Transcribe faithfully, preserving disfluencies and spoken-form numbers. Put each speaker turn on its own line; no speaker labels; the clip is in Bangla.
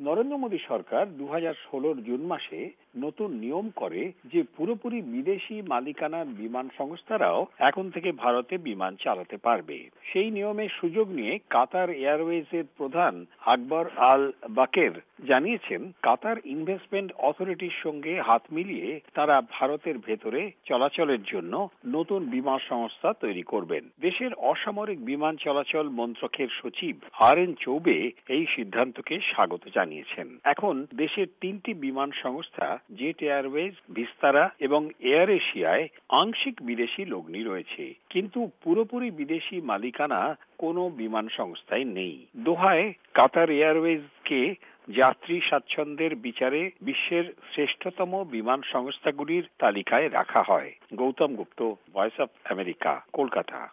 নরেন্দ্র মোদী সরকার দু হাজার ষোলোর জুন মাসে নতুন নিয়ম করে যে পুরোপুরি বিদেশি মালিকানার বিমান সংস্থারাও এখন থেকে ভারতে বিমান চালাতে পারবে। সেই নিয়মের সুযোগ নিয়ে কাতার এয়ারওয়েজের প্রধান আকবর আল বাকের জানিয়েছেন, কাতার ইনভেস্টমেন্ট অথরিটির সঙ্গে হাত মিলিয়ে তারা ভারতের ভেতরে চলাচলের জন্য নতুন বিমান সংস্থা তৈরি করবেন। দেশের অসামরিক বিমান চলাচল মন্ত্রকের সচিব আর এন চৌবে এই সিদ্ধান্তকে স্বাগত জানিয়েছেন। এখন দেশের তিনটি বিমান সংস্থা জেট এয়ারওয়েজ, ভিস্তারা এবং এয়ার এশিয়ায় আংশিক বিদেশি লগ্নি রয়েছে, কিন্তু পুরোপুরি বিদেশি মালিকানা কোনো বিমান সংস্থায় নেই। দোহায় কাতার এয়ারওয়েজকে যাত্রী স্বাচ্ছন্দ্যের বিচারে বিশ্বের শ্রেষ্ঠতম বিমান সংস্থাগুলির তালিকায় রাখা হয়। Gautam Gupta, Voice of America, Kolkata.